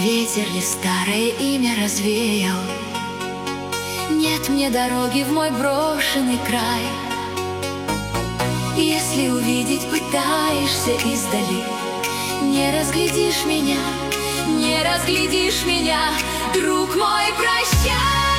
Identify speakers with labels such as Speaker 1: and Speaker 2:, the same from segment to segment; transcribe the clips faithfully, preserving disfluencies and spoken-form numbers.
Speaker 1: Ветер ли старое имя развеял? Нет мне дороги в мой брошенный край. Если увидеть пытаешься издали, не разглядишь меня, не разглядишь меня, друг мой, прощай.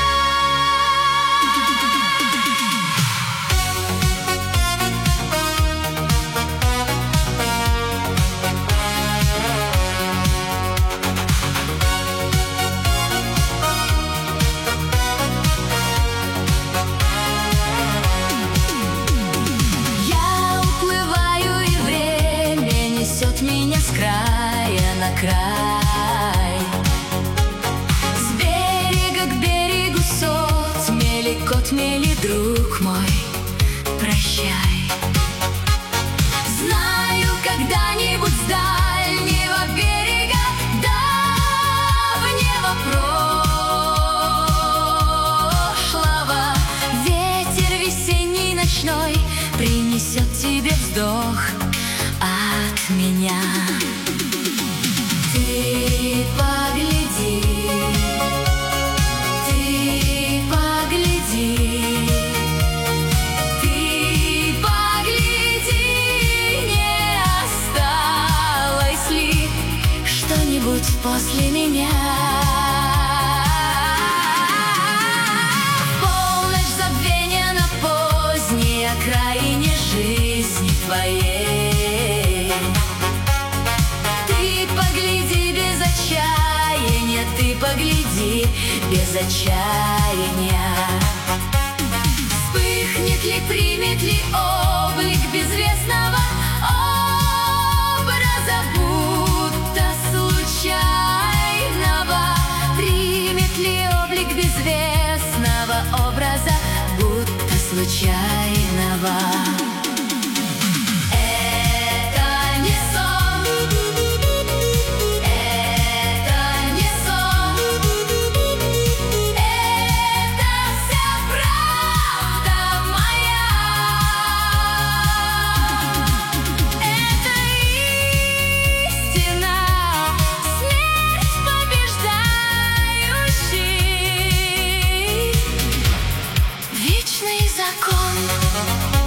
Speaker 1: Меня с края на край, с берега к берегу соцмели, котмели, друг мой, прощай. Знаю, когда-нибудь с дальнего берега давнего прошлого ветер весенний ночной принесет тебе вздох от меня. Ты погляди, ты погляди, ты погляди, не осталось ли что-нибудь после меня? Полночь забвения на поздней окраине жизни твоей. Ты погляди без отчаяния. Вспыхнет ли, примет ли облик безвестного образа, будто случайного? Примет ли облик безвестного образа, будто случайного? Закон.